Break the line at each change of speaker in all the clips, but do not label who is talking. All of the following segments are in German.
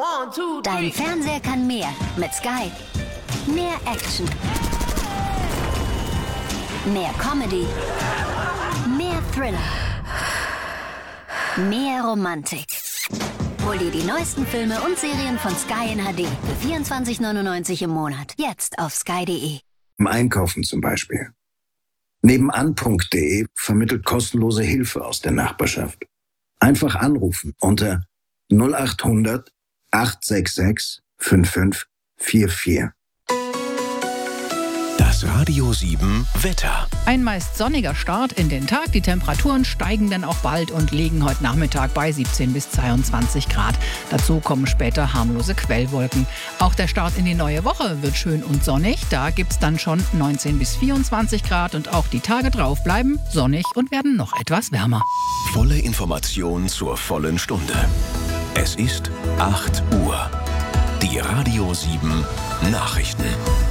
Dein Fernseher kann mehr mit Sky. Mehr Action. Mehr Comedy. Mehr Thriller. Mehr Romantik. Hol dir die neuesten Filme und Serien von Sky in HD für 24,99 im Monat. Jetzt auf sky.de.
Im Einkaufen zum Beispiel. Nebenan.de vermittelt kostenlose Hilfe aus der Nachbarschaft. Einfach anrufen unter 0800 866 5544.
Das Radio 7 Wetter.
Ein meist sonniger Start in den Tag. Die Temperaturen steigen dann auch bald und liegen heute Nachmittag bei 17 bis 22 Grad. Dazu kommen später harmlose Quellwolken. Auch der Start in die neue Woche wird schön und sonnig. Da gibt's dann schon 19 bis 24 Grad und auch die Tage drauf bleiben sonnig und werden noch etwas wärmer.
Volle Information zur vollen Stunde. Es ist 8 Uhr. Die Radio 7 Nachrichten.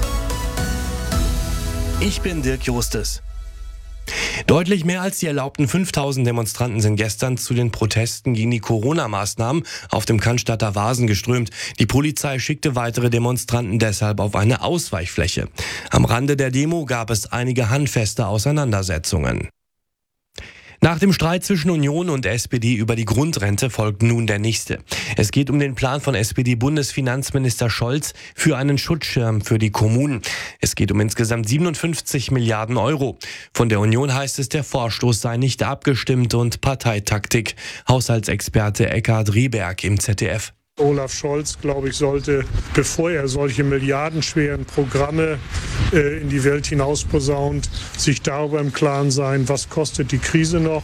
Ich bin Dirk Justus. Deutlich mehr als die erlaubten 5000 Demonstranten sind gestern zu den Protesten gegen die Corona-Maßnahmen auf dem Cannstatter Wasen geströmt. Die Polizei schickte weitere Demonstranten deshalb auf eine Ausweichfläche. Am Rande der Demo gab es einige handfeste Auseinandersetzungen. Nach dem Streit zwischen Union und SPD über die Grundrente folgt nun der nächste. Es geht um den Plan von SPD-Bundesfinanzminister Scholz für einen Schutzschirm für die Kommunen. Es geht um insgesamt 57 Milliarden Euro. Von der Union heißt es, der Vorstoß sei nicht abgestimmt und Parteitaktik. Haushaltsexperte Eckhard Rehberg im ZDF.
Olaf Scholz, glaube ich, sollte, bevor er solche milliardenschweren Programme in die Welt hinaus posaunt, sich darüber im Klaren sein, was kostet die Krise noch.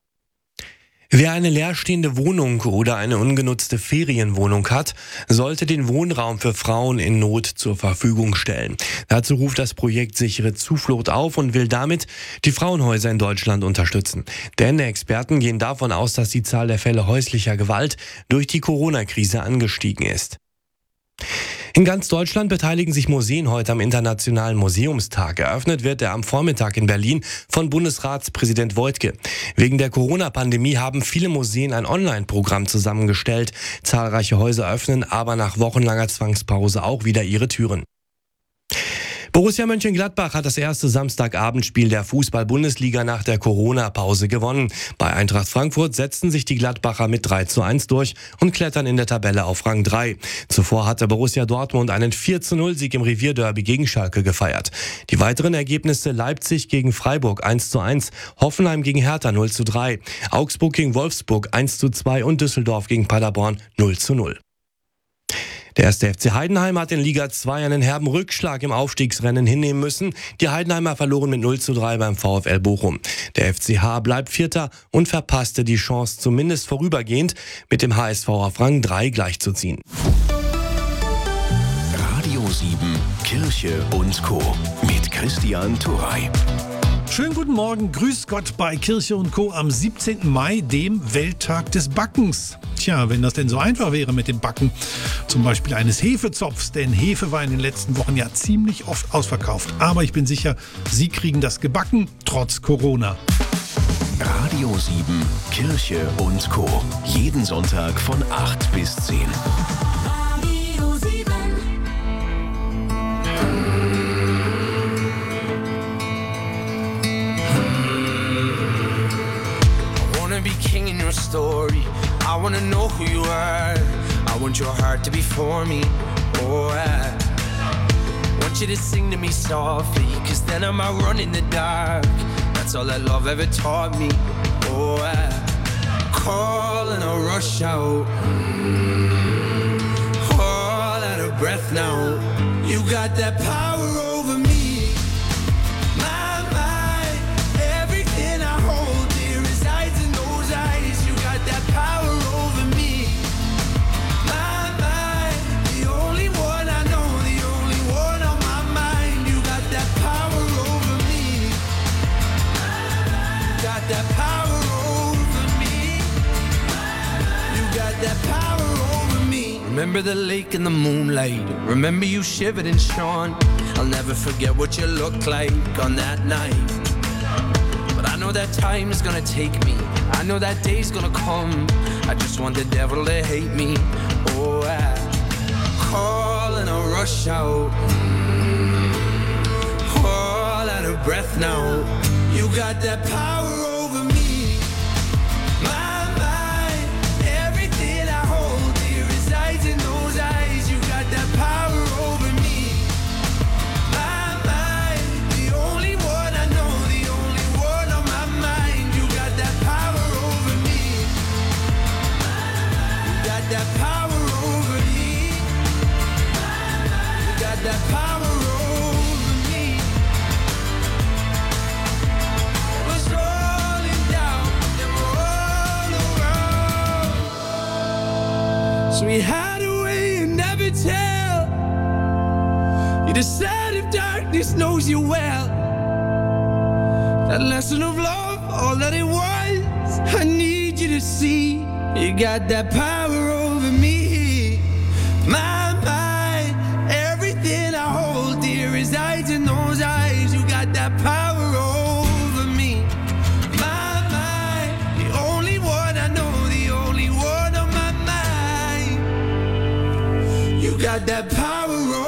Wer eine leerstehende Wohnung oder eine ungenutzte Ferienwohnung hat, sollte den Wohnraum für Frauen in Not zur Verfügung stellen. Dazu ruft das Projekt Sichere Zuflucht auf und will damit die Frauenhäuser in Deutschland unterstützen. Denn Experten gehen davon aus, dass die Zahl der Fälle häuslicher Gewalt durch die Corona-Krise angestiegen ist. In ganz Deutschland beteiligen sich Museen heute am Internationalen Museumstag. Eröffnet wird er am Vormittag in Berlin von Bundesratspräsident Woidke. Wegen der Corona-Pandemie haben viele Museen ein Online-Programm zusammengestellt. Zahlreiche Häuser öffnen aber nach wochenlanger Zwangspause auch wieder ihre Türen. Borussia Mönchengladbach hat das erste Samstagabendspiel der Fußball-Bundesliga nach der Corona-Pause gewonnen. Bei Eintracht Frankfurt setzten sich die Gladbacher mit 3:1 durch und klettern in der Tabelle auf Rang 3. Zuvor hatte Borussia Dortmund einen 4:0-Sieg im Revierderby gegen Schalke gefeiert. Die weiteren Ergebnisse: Leipzig gegen Freiburg 1:1, Hoffenheim gegen Hertha 0:3, Augsburg gegen Wolfsburg 1:2 und Düsseldorf gegen Paderborn 0:0. Der 1. FC Heidenheim hat in Liga 2 einen herben Rückschlag im Aufstiegsrennen hinnehmen müssen. Die Heidenheimer verloren mit 0:3 beim VfL Bochum. Der FCH bleibt Vierter und verpasste die Chance, zumindest vorübergehend mit dem HSV auf Rang 3 gleichzuziehen.
Radio 7 Kirche und Co. mit Christian Turrey.
Schönen guten Morgen, grüß Gott bei Kirche und Co. am 17. Mai, dem Welttag des Backens. Tja, wenn das denn so einfach wäre mit dem Backen, zum Beispiel eines Hefezopfs, denn Hefe war in den letzten Wochen ja ziemlich oft ausverkauft. Aber ich bin sicher, Sie kriegen das gebacken, trotz Corona.
Radio 7 Kirche und Co. Jeden Sonntag von 8 bis 10.
Radio 7.
Be king in your story. I wanna know who you are. I want your heart to be for me. Oh, I want you to sing to me softly, 'cause then I'm out running in the dark. That's all that love ever taught me. Oh, I call and I rush out. All out of breath now. You got that power over me. Remember the lake in the moonlight. Remember you shivered and shone. I'll never forget what you looked like on that night. But I know that time is gonna take me. I know that day's gonna come. I just want the devil to hate me. Oh, I breath now. You got that power over me. My mind, everything I hold dear resides in those eyes. You got that power over me. My mind, the only one I know, the only one on my mind. You got that power over me. You got that power over me. You got that power over me. It was rolling down and all around. So we hide away and never tell. You decide if darkness knows you well. That lesson of love, all that it was, I need you to see. You got that power over me. My mind, everything I hold dear resides in those eyes. You got that power over me. My mind, the only one I know, the only one on my mind. You got that power over me.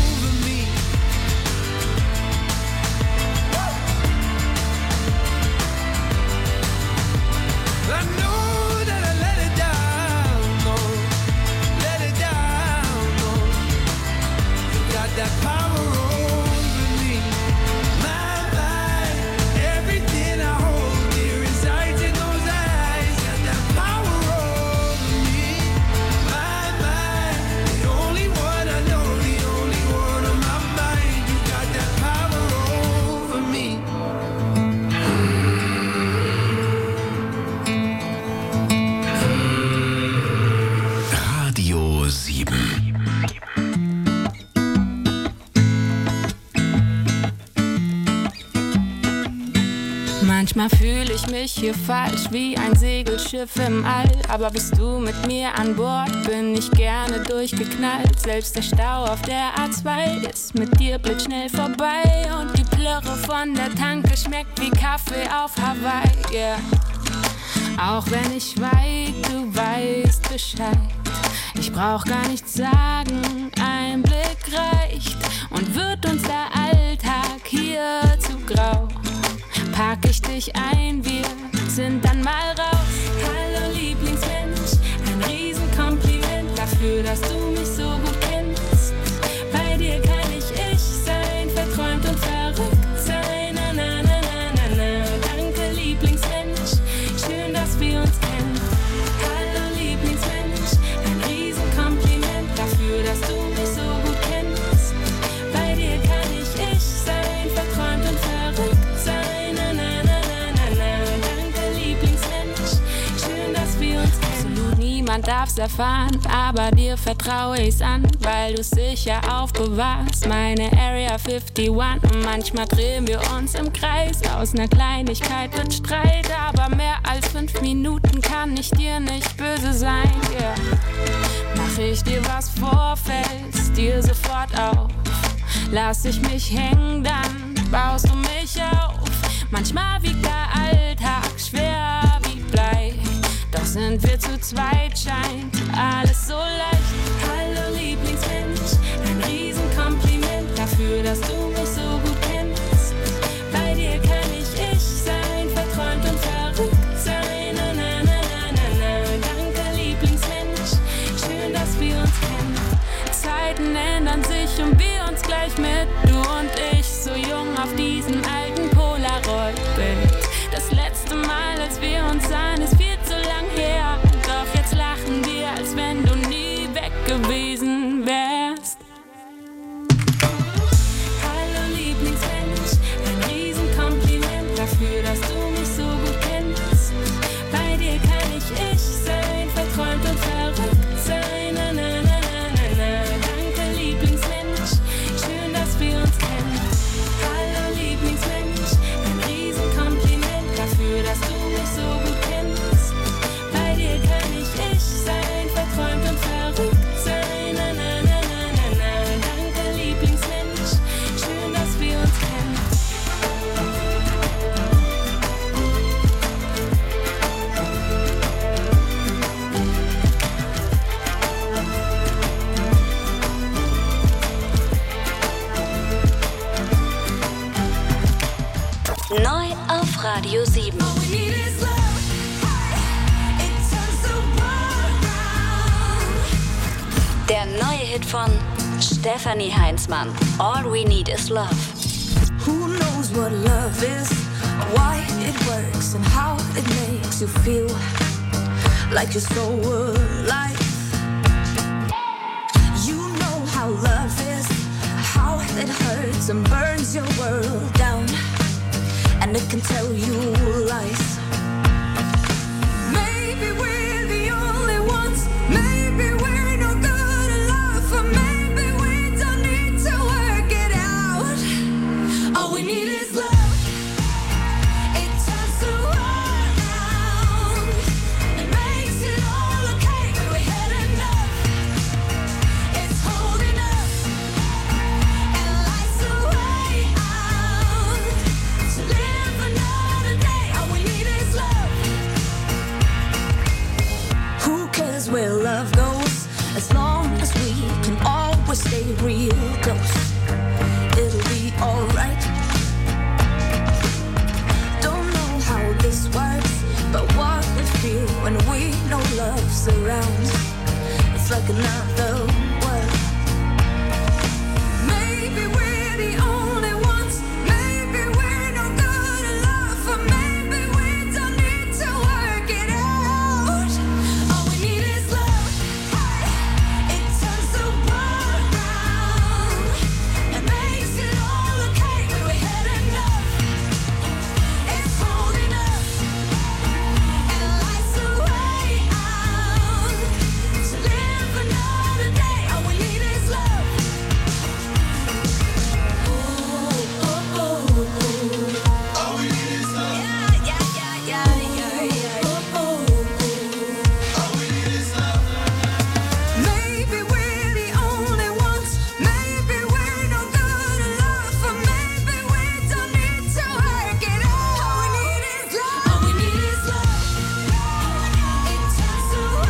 I know that I let it down, no, let it down, no. You got that power over me. My mind, everything I hold dear resides in those eyes. Got that power over me. My mind, the only one I know, the only one on my mind. You got that power over me.
Radio 7.
Manchmal fühle ich mich hier falsch wie ein Segelschiff im All. Aber bist du mit mir an Bord, bin ich gerne durchgeknallt. Selbst der Stau auf der A2 ist mit dir blitzschnell vorbei. Und die Plörre von der Tanke schmeckt wie Kaffee auf Hawaii, yeah. Auch wenn ich weit, du weißt Bescheid. Ich brauch gar nichts sagen, ein Blick reicht. Und wird uns der Alltag hier zu grau, pack ich dich ein, wir sind dann mal raus. Hallo Lieblingsmensch, ein Riesenkompliment dafür, dass du mich so gut kennst. Bei dir kann ich sein, verträumt und verrückt sein. Na na na na na na. Danke Lieblingsmensch, schön, dass wir uns kennen. Hallo Lieblingsmensch, ein Riesenkompliment dafür, dass du mich so gut kennst. Bei dir kann ich sein, verträumt und verrückt sein. Na na na na na na. Danke Lieblingsmensch, schön, dass wir uns kennen. Absolut niemand darf's erfahren, aber dir vertraue ich's an, weil du's sicher aufbewahrst. Meine Area 51. Manchmal drehen wir uns im Kreis, aus ner Kleinigkeit wird Streit, aber mehr als 5 Minuten kann ich dir nicht böse sein, yeah. Mach ich dir was vor, fällst dir sofort auf. Lass ich mich hängen, dann baust du mich auf. Manchmal wiegt der Alltag schwer wie Blei, doch sind wir zu zweit, scheint alles so leicht. Hallo Lieblingsmensch, ein Riesenkompliment dafür, dass du mich so gut kennst. Bei dir kann ich sein, verträumt und verrückt sein. Na na na na na na. Danke Lieblingsmensch, schön, dass wir uns kennen. Zeiten ändern sich und wir uns gleich mit, du und ich, so jung auf diesem alten Polaroid-Bild. Das letzte Mal, als wir uns sahen, ist viel zu lang her. Doch jetzt lachen wir, als wenn du nie weg gewesen wärst. Hallo Lieblingsmensch, ein Riesenkompliment dafür, dass du mich so gut kennst. Bei dir kann ich sein, verträumt und verrückt sein. Na na na na na na. Danke Lieblingsmensch, schön, dass wir uns kennen. Hallo Lieblingsmensch, ein Riesenkompliment dafür, dass du mich so gut kennst. Bei dir kann ich sein, verträumt und verrückt sein. Na
Neu auf Radio 7. Der neue Hit von Stefanie Heinzmann. All We Need Is Love.
Who knows what love is, why it works and how it makes you feel like you're so alive. You know how love is, how it hurts and burns your world down, and it can tell you lies. Maybe we're the only ones, maybe we're no good enough, or maybe we don't need to work it out. All we need is love. It turns around, it makes it all okay when we're had enough. It's holding us and lights the way out to live another day. All we need is love. Who cares where love goes, as long as we can always stay real close? It'll be alright. Don't know how this works, but what we feel when we know love's around, it's like another world. Maybe we're the only ones, maybe we're no good enough, or maybe we don't need to work it out. All we need is love. It turns around, it makes it all okay when we had enough. It's holding us and lights the way out to live another day. All we need is love. All we need is love. Yeah. All we need is love. Maybe we're the only ones, maybe we're no good enough, or maybe we don't need to work it out. All we need is love. All we need is love. It turns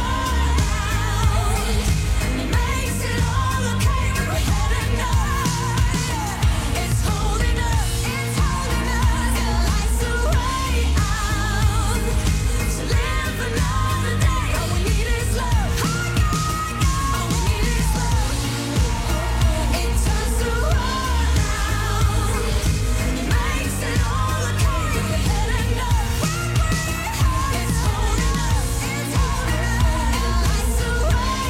around, it makes it all okay when we're had enough. It's holding us and lights the way out to live another day. All we need is love. All we need is love. It turns around, it makes it all okay when we're had enough. It's holding us and lights the way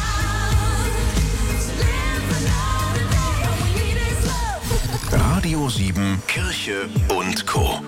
out to live another day. All we need is love.
Radio 7, Kirche und Co.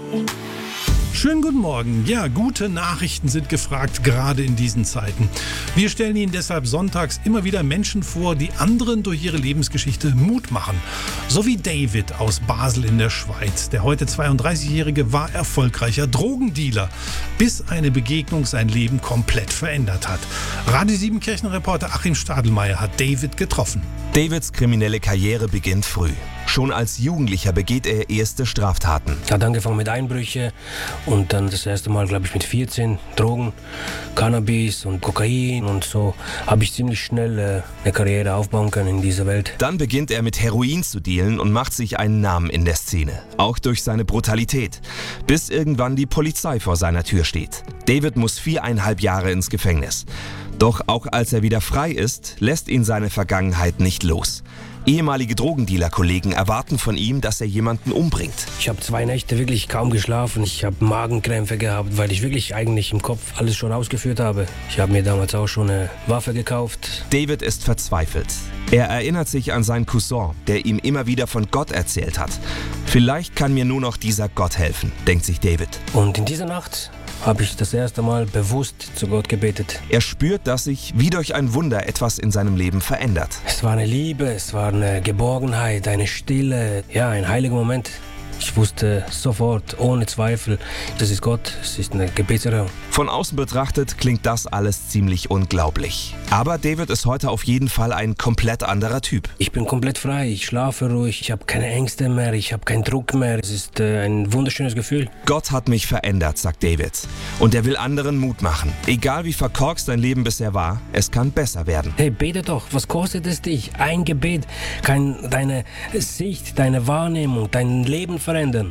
Schönen guten Morgen. Ja, gute Nachrichten sind gefragt, gerade in diesen Zeiten. Wir stellen Ihnen deshalb sonntags immer wieder Menschen vor, die anderen durch ihre Lebensgeschichte Mut machen. So wie David aus Basel in der Schweiz. Der heute 32-Jährige war erfolgreicher Drogendealer, bis eine Begegnung sein Leben komplett verändert hat. Radio 7 Kirchenreporter Achim Stadelmeier hat David getroffen.
Davids kriminelle Karriere beginnt früh. Schon als Jugendlicher begeht er erste Straftaten.
Hat angefangen mit Einbrüche und dann das erste Mal, glaube ich, mit 14 Drogen, Cannabis und Kokain, und so habe ich ziemlich schnell eine Karriere aufbauen können in dieser Welt.
Dann beginnt er mit Heroin zu dealen und macht sich einen Namen in der Szene. Auch durch seine Brutalität. Bis irgendwann die Polizei vor seiner Tür steht. David muss 4,5 Jahre ins Gefängnis. Doch auch als er wieder frei ist, lässt ihn seine Vergangenheit nicht los. Ehemalige Drogendealer-Kollegen erwarten von ihm, dass er jemanden umbringt.
Ich habe 2 Nächte wirklich kaum geschlafen. Ich habe Magenkrämpfe gehabt, weil ich wirklich eigentlich im Kopf alles schon ausgeführt habe. Ich habe mir damals auch schon eine Waffe gekauft.
David ist verzweifelt. Er erinnert sich an seinen Cousin, der ihm immer wieder von Gott erzählt hat. Vielleicht kann mir nur noch dieser Gott helfen, denkt sich David.
Und in dieser Nacht habe ich das erste Mal bewusst zu Gott gebetet.
Er spürt, dass sich wie durch ein Wunder etwas in seinem Leben verändert.
Es war eine Liebe, es war eine Geborgenheit, eine Stille, ja, ein heiliger Moment. Ich wusste sofort, ohne Zweifel, das ist Gott, es ist eine Gebetserhörung.
Von außen betrachtet klingt das alles ziemlich unglaublich. Aber David ist heute auf jeden Fall ein komplett anderer Typ.
Ich bin komplett frei, ich schlafe ruhig, ich habe keine Ängste mehr, ich habe keinen Druck mehr. Es ist ein wunderschönes Gefühl.
Gott hat mich verändert, sagt David. Und er will anderen Mut machen. Egal wie verkorkst dein Leben bisher war, es kann besser werden.
Hey, bete doch, was kostet es dich? Ein Gebet kann deine Sicht, deine Wahrnehmung, dein Leben verändern.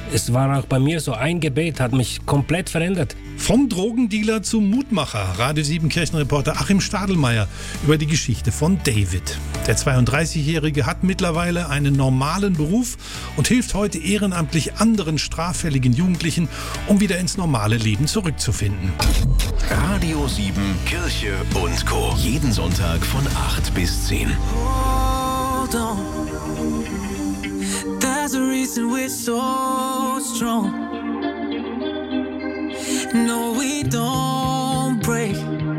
Es war auch bei mir so, ein Gebet hat mich komplett verändert.
Vom Drogendealer zum Mutmacher, Radio 7 Kirchenreporter Achim Stadelmeier über die Geschichte von David. Der 32-Jährige hat mittlerweile einen normalen Beruf und hilft heute ehrenamtlich anderen straffälligen Jugendlichen, um wieder ins normale Leben zurückzufinden.
Radio 7 Kirche und Co. Jeden Sonntag von 8 bis 10.
Hold on. There's a reason we're so strong. No, we don't break.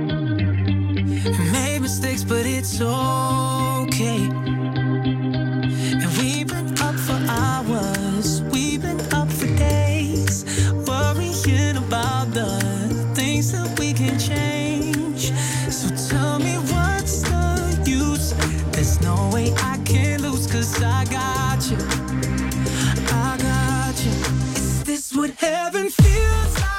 Made mistakes, but it's okay. And we've been up for hours, we've been up for days, worrying about the things that we can change. So tell me what's the use? There's no way I can lose, 'cause I got you, I got you. Is this what heaven feels like?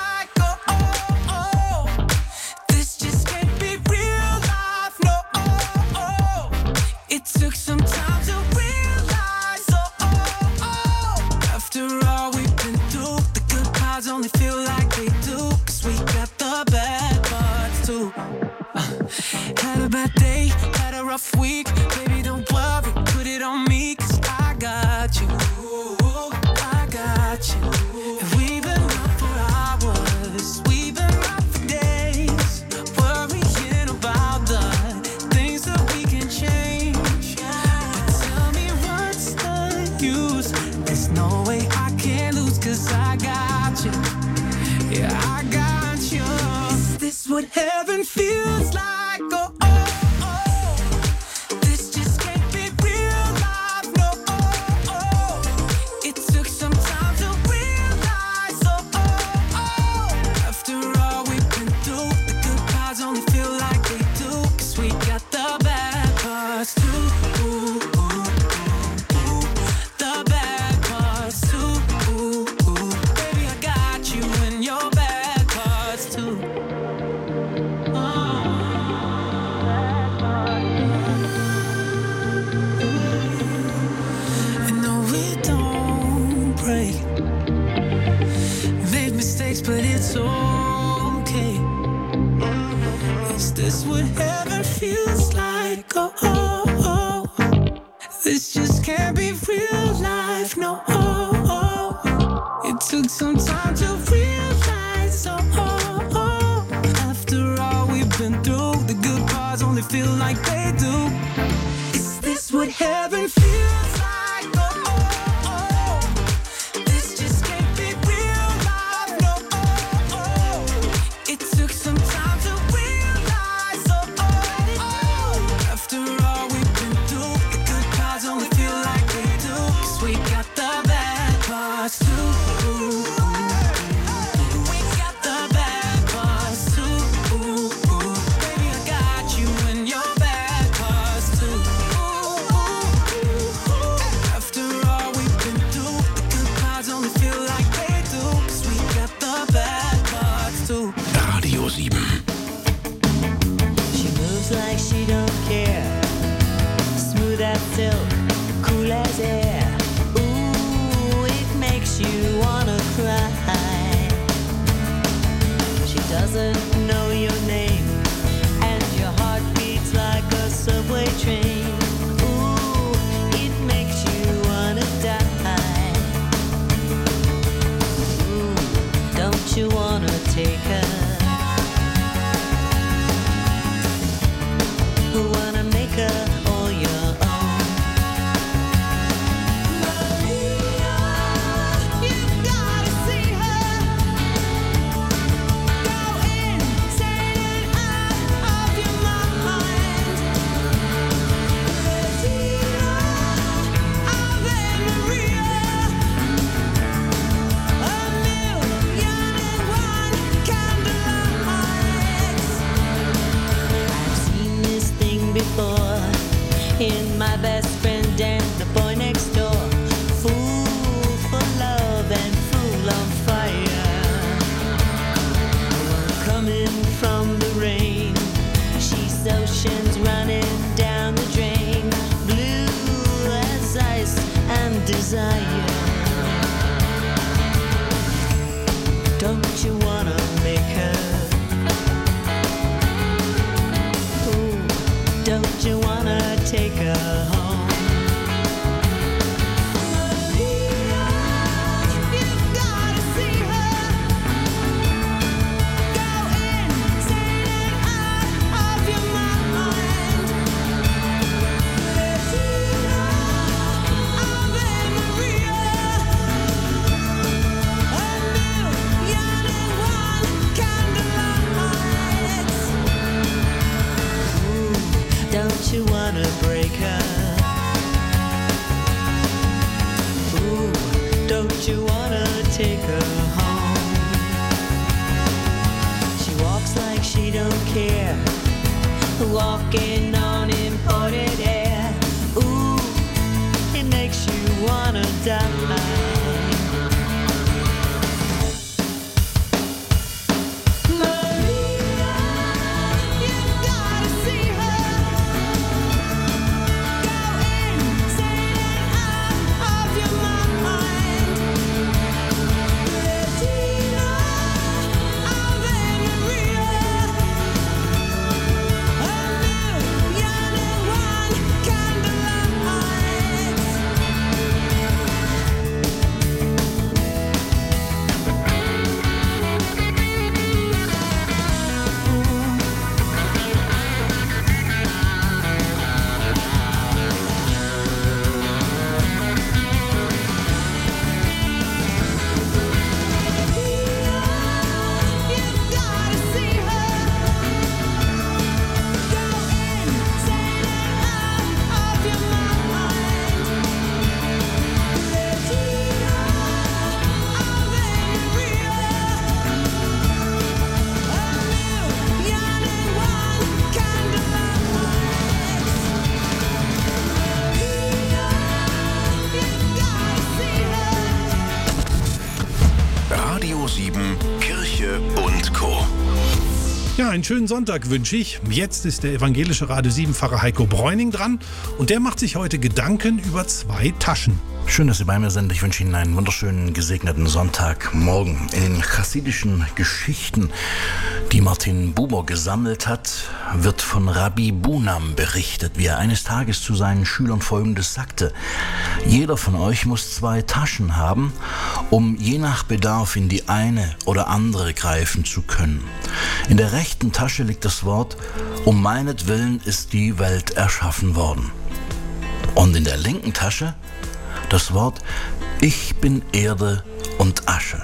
It took some time to realize, after all we've been through, the good parts only feel like they do, 'cause we got the bad parts too. Had a bad day, had a rough week, baby don't worry, put it on me, 'cause I got you, I got you. And we've been up for hours, we've been up for days, worrying about the things that we can change. There's no way I can lose, 'cause I got you, yeah, I got you. Is this what heaven feels like? Oh, oh, oh. This just can't be real life, no, oh, oh. It took some time to realize, oh, oh, oh. After all we've been through, the good parts only feel like they do, 'cause we got the bad parts too. But it's okay. Is this what heaven feels like? Oh, oh, oh. This just can't be real life, no, oh, oh. It took some time to realize, oh, oh, oh. After all we've been through, the good parts only feel like they do. Is this what heaven feels like?
Radio 7.
She moves like she don't care. Smooth as silk, cool as air. Ooh, it makes you wanna cry. She doesn't know your name, and your heart beats like a subway train. Ooh, it makes you wanna die. Ooh, don't you wanna take her? Who wanna make her all your own? Maria, you've gotta see her. Go insane and out of your mind. Regina, Ave Maria. A million and one candlelights. I've seen this thing before in my best friend and the boy next door. Fool for love and fool on fire. Coming from the rain, she's oceans running down the drain. Blue as ice and desire. Don't you wanna take her home? Maria, you've gotta see her. Go insane and out of your mind. Bettina, Ave Maria. A million and one candlelights. Ooh, don't you wanna break her? Ooh, don't you wanna take her home? She walks like she don't care, walking on imported air. Ooh, it makes you wanna die. Maria, you've gotta see her. Go insane and out of your mind. Bettina, Ave Maria. A million and one candlelights. You've gotta see her. Go insane and out of your mind. Bettina, Ave Maria. A million and one candlelights. Maria, you've gotta see her.
Radio 7, Kirche und Co.
Ja, einen schönen Sonntag wünsche ich. Jetzt ist der evangelische Radio 7 Pfarrer Heiko Bräuning dran und der macht sich heute Gedanken über 2 Taschen.
Schön, dass Sie bei mir sind. Ich wünsche Ihnen einen wunderschönen, gesegneten Sonntagmorgen. In den chassidischen Geschichten, die Martin Buber gesammelt hat, wird von Rabbi Bunam berichtet, wie er eines Tages zu seinen Schülern Folgendes sagte: Jeder von euch muss 2 Taschen haben, um je nach Bedarf in die eine oder andere greifen zu können. In der rechten Tasche liegt das Wort: Um meinetwillen ist die Welt erschaffen worden. Und in der linken Tasche das Wort: Ich bin Erde und Asche.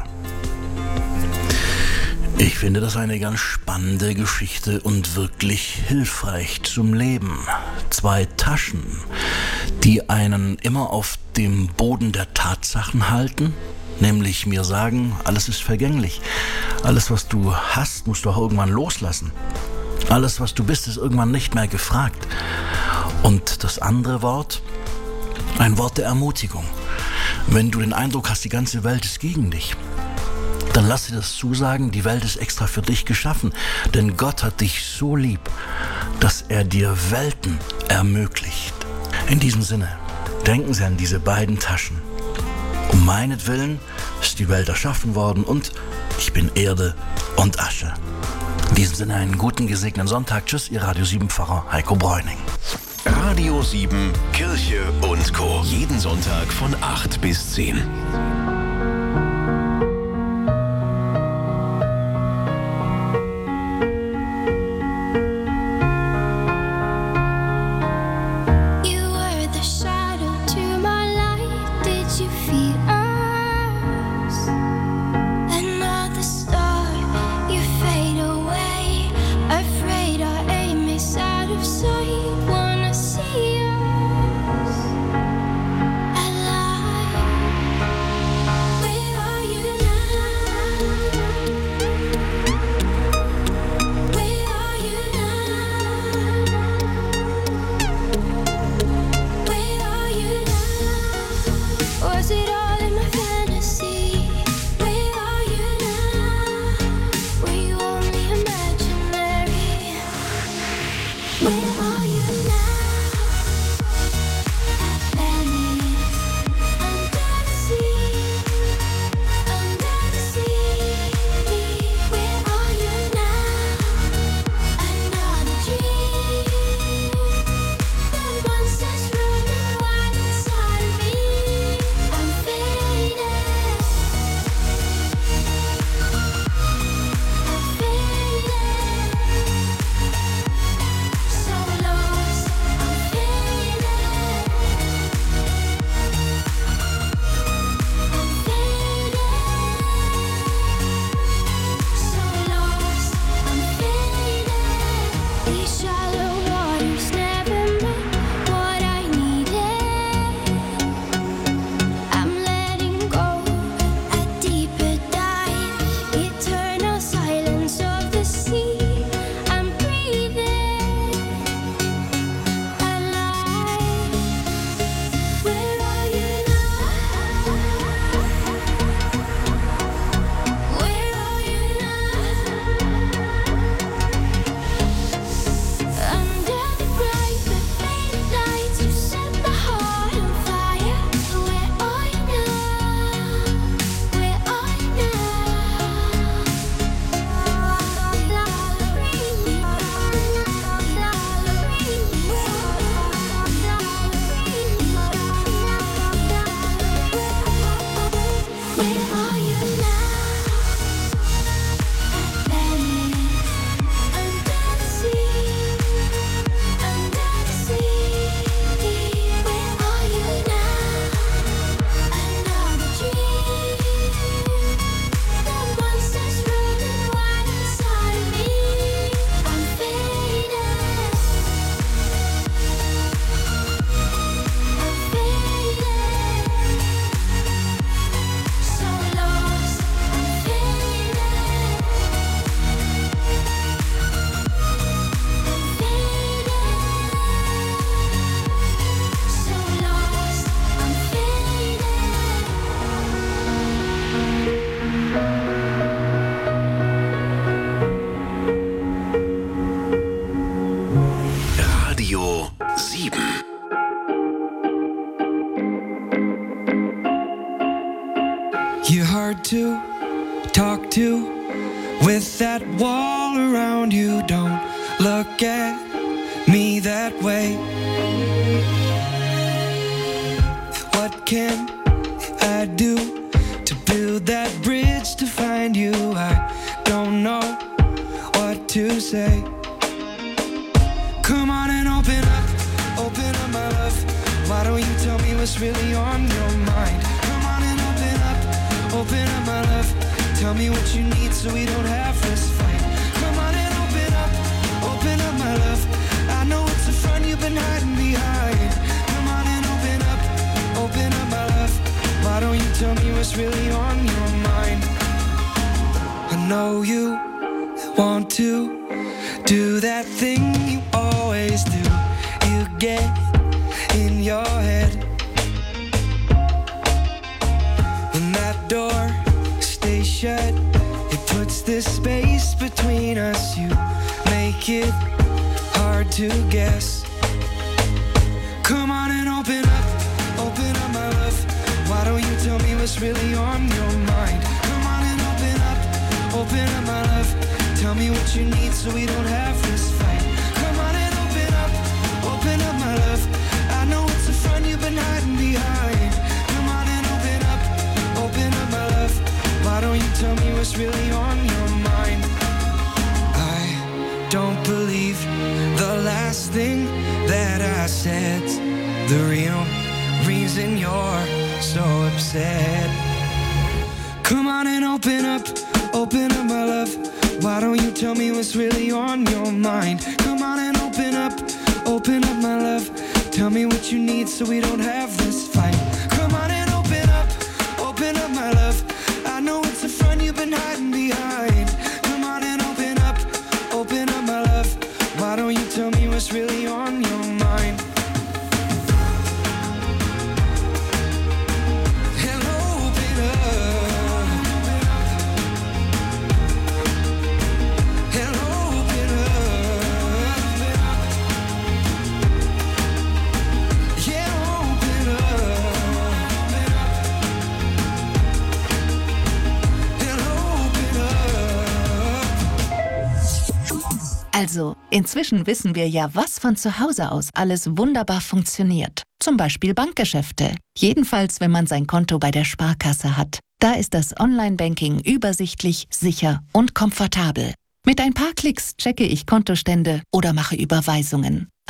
Ich finde das eine ganz spannende Geschichte und wirklich hilfreich zum Leben. 2 Taschen, die einen immer auf dem Boden der Tatsachen halten, nämlich mir sagen, alles ist vergänglich. Alles, was du hast, musst du auch irgendwann loslassen. Alles, was du bist, ist irgendwann nicht mehr gefragt. Und das andere Wort, ein Wort der Ermutigung. Wenn du den Eindruck hast, die ganze Welt ist gegen dich, dann lass dir das zusagen, die Welt ist extra für dich geschaffen. Denn Gott hat dich so lieb, dass er dir Welten ermöglicht. In diesem Sinne, denken Sie an diese beiden Taschen. Um meinetwillen ist die Welt erschaffen worden und ich bin Erde und Asche. In diesem Sinne einen guten, gesegneten Sonntag. Tschüss, Ihr Radio 7 Pfarrer Heiko Bräuning.
Radio 7, Kirche und Co. Jeden Sonntag von 8 bis 10.
You were the shadow to my light. Did you feel us? Another star, you fade away. Afraid our aim is out of sight. Wanna see us alive.
7.
You're hard to talk to with that wall around you. Don't look at me that way. What can I do to build that bridge to find you? I don't know what to say. Come on and open up my love. Why don't you tell me what's really on your mind? Come on and open up my love. Tell me what you need so we don't have this fight. Come on and open up my love. I know it's a front you've been hiding behind. Come on and open up my love. Why don't you tell me what's really on your mind? I know you want to do that thing you always do. You get in your head. When that door stays shut, it puts this space between us. You make it hard to guess. Come on and open up my love. Why don't you tell me what's really on your mind? Come on and open up my love. Tell me what you need so we don't have this fight. Come on and open up my love. I know it's a front you've been hiding behind. Come on and open up my love. Why don't you tell me what's really on your mind? I don't believe the last thing that I said's the real reason you're so upset. Come on and open up my love. Why don't you tell me what's really on your mind? Come on and open up my love. Tell me what you need so we don't have this fight. Come on and open up my love. I know it's a front you've been hiding behind. Come on and open up my love. Why don't you tell me what's really on your mind?
Also, inzwischen wissen wir ja, was von zu Hause aus alles wunderbar funktioniert. Zum Beispiel Bankgeschäfte. Jedenfalls, wenn man sein Konto bei der Sparkasse hat. Da ist das Online-Banking übersichtlich, sicher und komfortabel. Mit ein paar Klicks checke ich Kontostände oder mache Überweisungen.